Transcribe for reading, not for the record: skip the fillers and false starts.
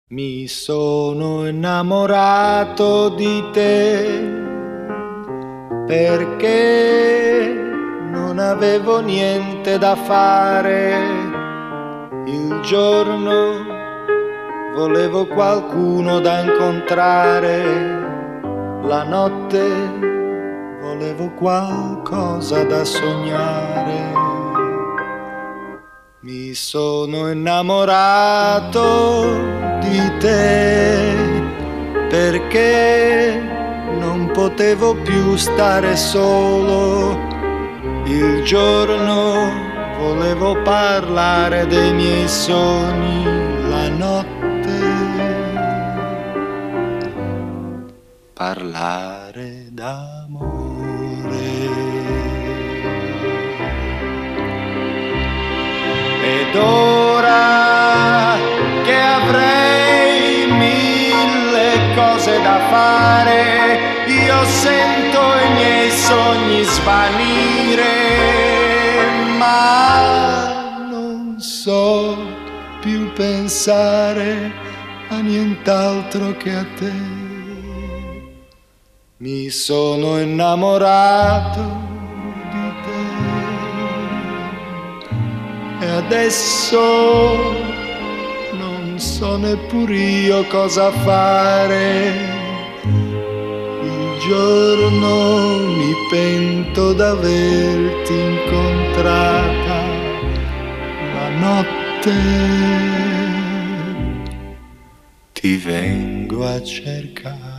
Mi sono innamorato di te perché non avevo niente da fare. Il giorno volevo qualcuno da incontrare, la notte volevo qualcosa da sognare. Mi sono innamorato di te perché non potevo più stare solo. Il giorno volevo parlare dei miei sogni, la notte parlare d'amore. Ed ora che avrei mille cose da fare, io sento i miei sogni svanire, ma non so più pensare a nient'altro che a te. Mi sono innamorato e adesso non so neppur io cosa fare. Il giorno mi pento d'averti incontrata, la notte ti vengo a cercare.